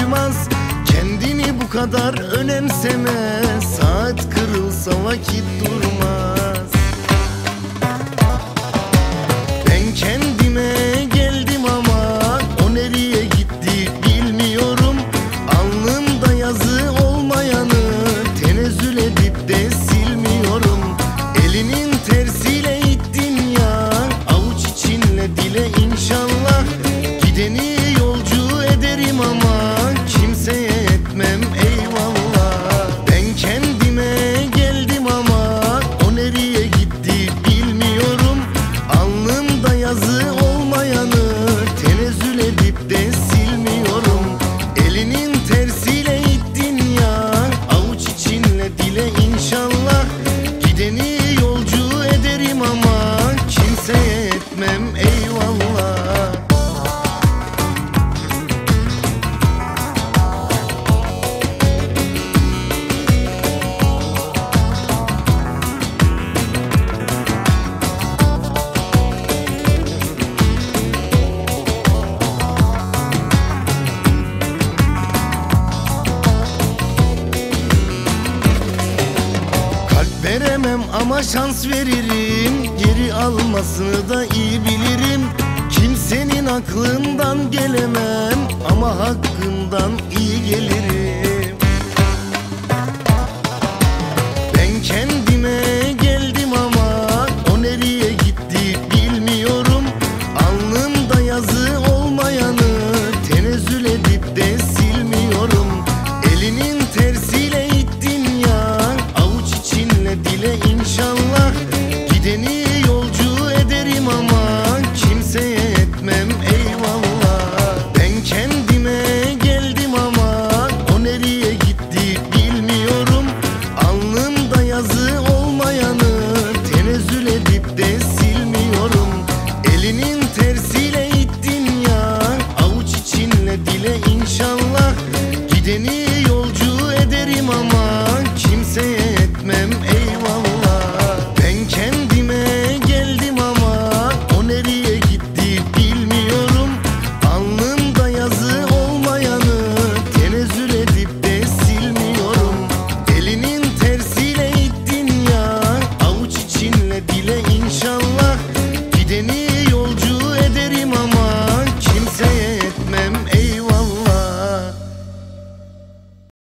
durmaz. Kendini bu kadar önemseme, saat kırılsa vakit durmaz. Ben kendime geldim ama o nereye gitti bilmiyorum. Alnımda yazı olmayanı tenezzül edip de silmiyorum. Elinin tersiyle ittin ya, avuç içinle dile inşallah. Gideni yolcu ederim ama kimseye etmem eyvallah. Ben kendime geldim ama o nereye gitti bilmiyorum. Alnımda yazı olmayanı tenezzül edip de silmiyorum. Elinin tersiyle ittin ya, avuç içinle dile inşallah. Gideni yolcu ederim ama kimseye etmem eyvallah. Veremem ama şans veririm, geri almasını da iyi bilirim. Kimsenin aklından gelemem ama hakkından iyi gelirim.